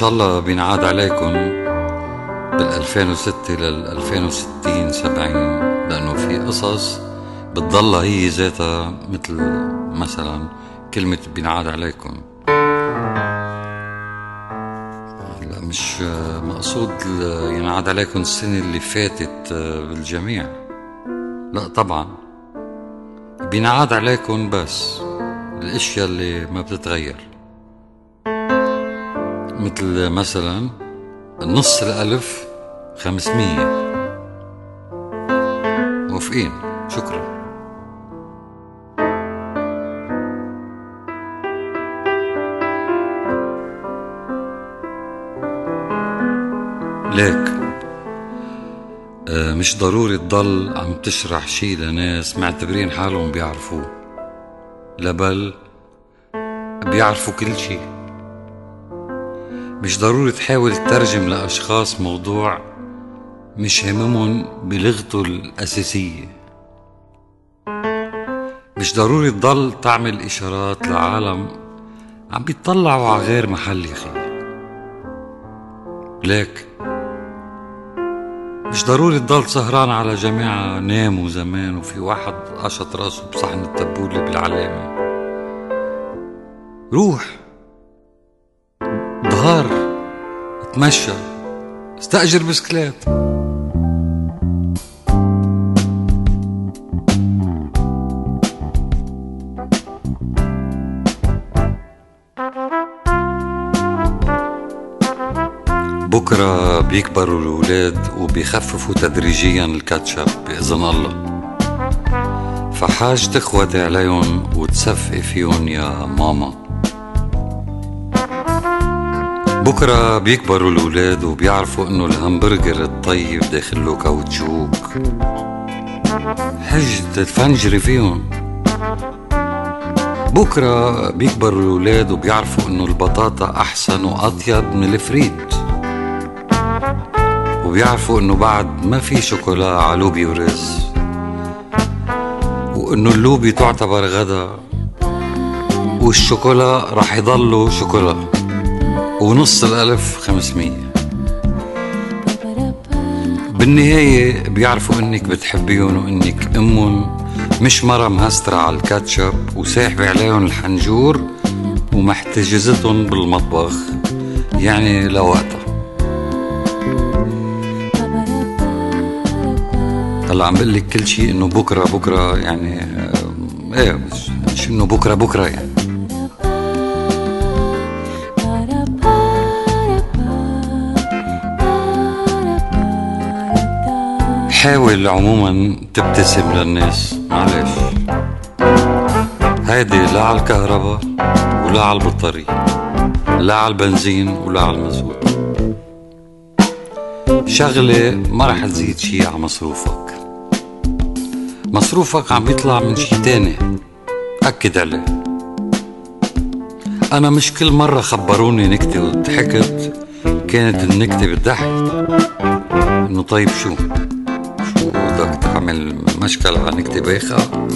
شاء الله بينعاد عليكم بال2006 لل2060 70، لأنه في قصص بتضلها هي ذاتها، مثل مثلا كلمة بينعاد عليكم. لا مش مقصود ينعاد عليكم السنة اللي فاتت بالجميع، لا طبعا بينعاد عليكم بس الاشياء اللي ما بتتغير، مثل مثلا نص الألف 500. موافقين؟ شكرا. ليك مش ضروري تضل عم تشرح شي لناس معتبرين حالهم بيعرفوه، لا بل بيعرفوا كل شي. مش ضروري تحاول تترجم لأشخاص موضوع مش هممهم بلغته الأساسية. مش ضروري تضل تعمل إشارات لعالم عم بيطلعوا على غير محل يا أخي. ليك مش ضروري تضل سهران على جماعة ناموا زمان وفي واحد قشط راسه بصحن التبولة بالعلامة. روح ظهر، اتمشى، استأجر بسكليت. بكرة بيكبروا الأولاد وبيخففوا تدريجيا الكاتشب بإذن الله، فحاج تخوتي عليهم وتصفقي فيهم يا ماما. بكرة بيكبروا الأولاد وبيعرفوا إنه الهمبرجر الطيب داخله كاوتشوك، حج تتفنجري فيهم. بكرة بيكبروا الأولاد وبيعرفوا إنه البطاطا أحسن وأطيب من الفريد، وبيعرفوا إنه بعد ما في شوكولا على لوبي ورز، وإنه اللوبي تعتبر غدا والشوكولا رح يضلوا شوكولا، ونص الألف 500. بالنهاية بيعرفوا إنك بتحبيهم وإنك أمهم، مش مرة مهسترة على الكاتشب وساحبة عليهم الحنجور ومحتجزتهم بالمطبخ، يعني لوقتها. هلا عم بقلك كل شيء إنه بكرة يعني إيه، مش إنه بكرة يعني. حاول عموما تبتسم للناس، معلش. هيدي لا على الكهرباء ولا على البطارية، لا على البنزين ولا على المازوت. شغلة ما رح تزيد شي على مصروفك عم بيطلع من شي تاني، أكد عليه. أنا مش كل مرة خبروني نكتة وضحكت كانت النكتة بتضحك، إنه طيب شو بدك تعمل مشكلة على نكتة بايخة؟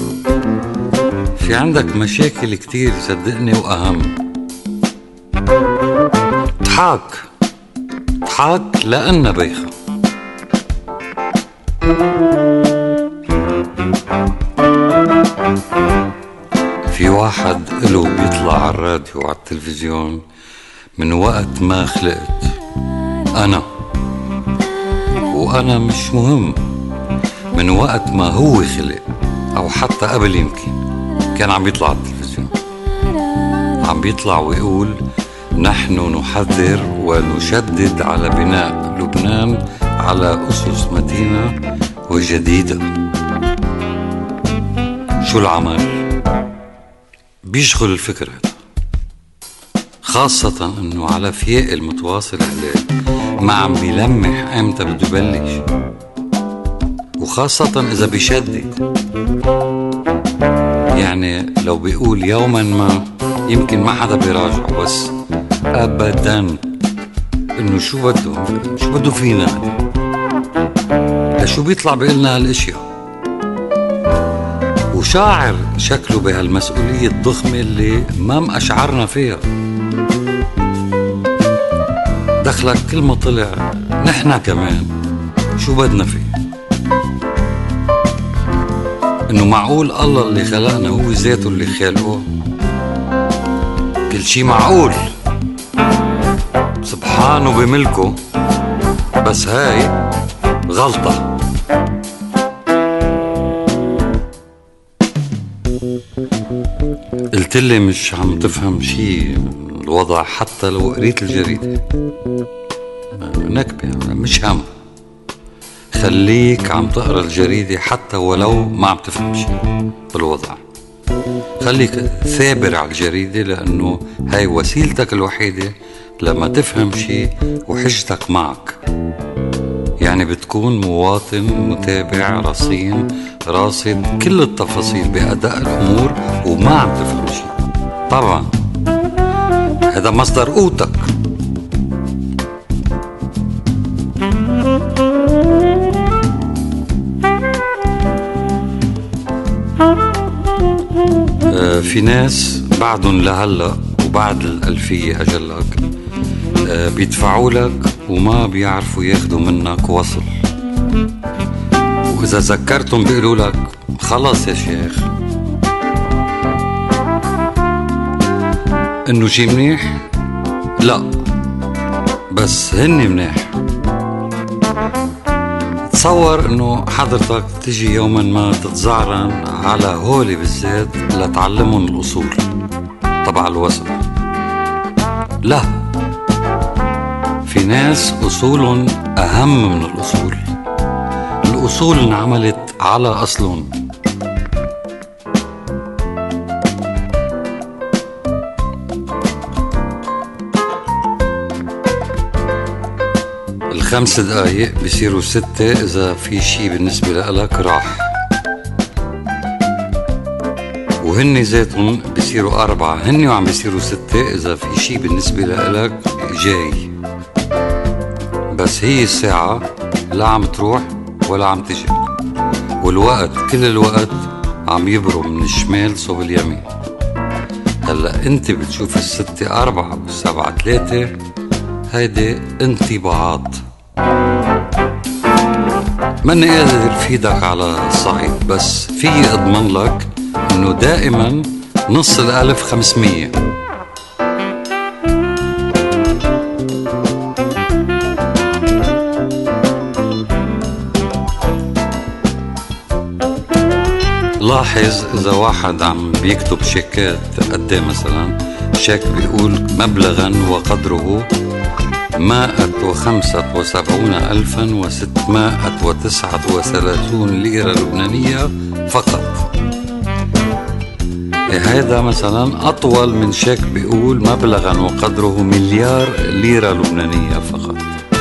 في عندك مشاكل كتير صدقني وأهم. اضحك لأنها بايخة. في واحد إله بيطلع على الراديو وعلى التلفزيون من وقت ما خلقت وأنا مش مهم، من وقت ما هو خلق أو حتى قبل يمكن كان عم بيطلع على التلفزيون، عم بيطلع ويقول: نحن نحذر ونشدد على بناء لبنان على أسس متينة وجديدة. شو العمل؟ بيشغل الفكر هذا، خاصة انه على فياء المتواصل عليه ما عم بيلمح امتى بده يبلش، وخاصة اذا بيشدد. يعني لو بيقول يوما ما يمكن ما حدا بيراجعه، بس ابدا انه شو بده فينا، لشو بيطلع بيقلنا هالاشياء، وشاعر شكله بهالمسؤولية الضخمة اللي ما مأشعرنا فيها. دخلك كل ما طلع نحنا كمان شو بدنا فيه؟ انه معقول الله اللي خلقنا هو ذاته اللي خالقه؟ كل شي معقول سبحانه بملكه، بس هاي غلطة. قلتلي مش عم تفهم شي الوضع حتى لو قريت الجريدة. نكبة مش هم، خليك عم تقرأ الجريدة حتى ولو ما عم تفهم شي بالوضع. خليك ثابر على الجريدة، لأنه هاي وسيلتك الوحيدة لما تفهم شي وحجتك معك. يعني بتكون مواطن متابع رصين راصد كل التفاصيل بأداء الأمور وما عم تفهم شي. طبعا هذا مصدر قوتك. في ناس بعدهم لهلا وبعد الألفية أجلك بيدفعوا لك وما بيعرفوا ياخدوا منك وصل، وإذا ذكرتهم بيقولوا لك خلاص يا شيخ. إنه شي منيح؟ لا، بس هني منيح. تصور إنه حضرتك تجي يوما ما تتزعرن على هولي بالذات لتعلمهم الأصول تبع الوصل. لا، في ناس أصولهم أهم من الأصول. الأصول انعملت على أصلهم. ال5 دقايق بيصيروا 6 إذا في شي بالنسبة لك راح، وهن ذاتهم بيصيروا 4 هن وعم بيصيروا 6 إذا في شي بالنسبة لك جاي. بس هي الساعة لا عم تروح ولا عم تجي، والوقت كل الوقت عم يبرم من الشمال صوب اليمين. هلأ انت بتشوف 6 4 و7 3، هيدي انطباعات. ماني قادر فيدك على الصعيد، بس في اضمن لك انه دائما نص الالف 500. لاحظ اذا واحد عم بيكتب شيكات قد مثلا شيك بيقول مبلغا وقدره 175,639 ليرة لبنانية فقط. هذا مثلا أطول من شيك بيقول مبلغا وقدره 1,000,000,000 ليرة لبنانية فقط.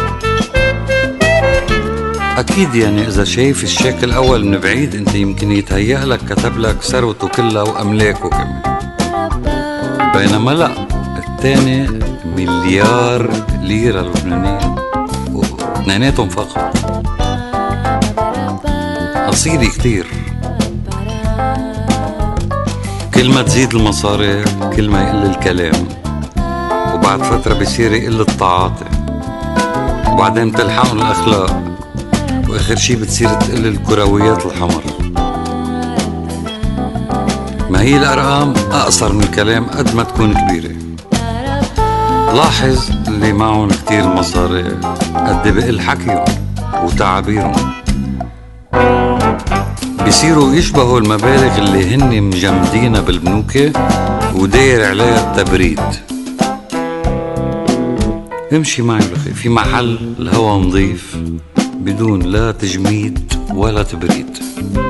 أكيد يعني إذا شايف الشيك الأول من بعيد أنت يمكن يتهيأ لك كتب لك ثروته كلها وأملاكه كمان، بينما لا، الثاني 1,000,000,000 ليرة لبنانية واثنيناتهم فقط. قصيرة كتير. كل ما تزيد المصاري كل ما يقل الكلام، وبعد فترة بيصير يقل التعاطي، وبعدين بتلحقهم الأخلاق، وآخر شي بتصير تقل الكرويات الحمر. ما هي الأرقام أقصر من الكلام قد ما تكون كبيرة. لاحظ اللي معهم كتير مصاري قد بقل حكيهم وتعابيرهم، بيصيروا يشبهوا المبالغ اللي هن مجمدينها بالبنوك وداير عليها التبريد. امشي معي بالخير في محل الهوا نظيف بدون لا تجميد ولا تبريد.